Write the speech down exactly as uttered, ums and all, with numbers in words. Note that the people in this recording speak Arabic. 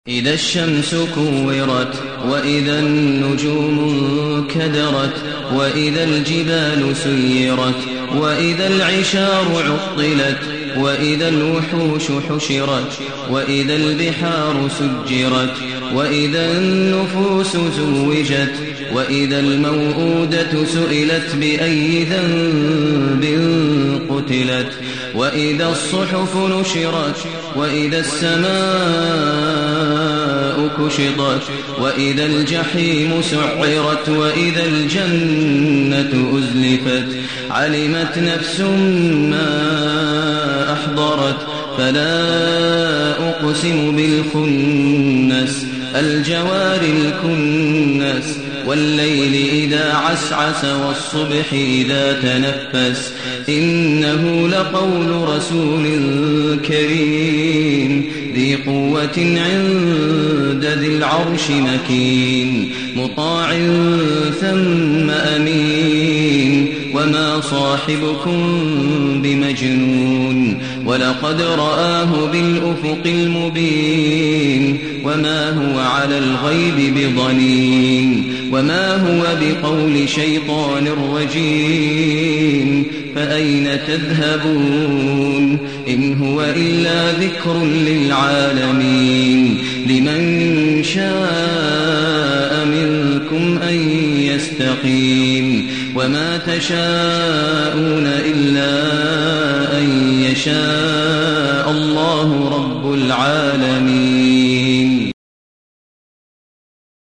إذا الشمس كورت وإذا النجوم انكدرت وإذا الجبال سيرت وإذا العشار عطلت وإذا الوحوش حشرت وإذا البحار سجرت وإذا النفوس زوجت وإذا الموءودة سئلت بأي ذنب قتلت وإذا الصحف نشرت وإذا السماء كشطت وإذا الجحيم سعرت وإذا الجنة أزلفت علمت نفس ما أحضرت فلا أقسم بالخنس الجوار الكنس والليل إذا عسعس والصبح إذا تنفس إنه لقول رسول كريم ذي قوة عند ذي العرش مكين مطاع ثم أمين وما صاحبكم بمجنون ولقد رآه بالأفق المبين وما هو على الغيب بضنين وما هو بقول شيطان رجيم فأين تذهبون إن هو إلا ذكر للعالمين لمن شاء منكم أن يستقيم وما تشاءون إلا أن يشاء الله رب العالمين.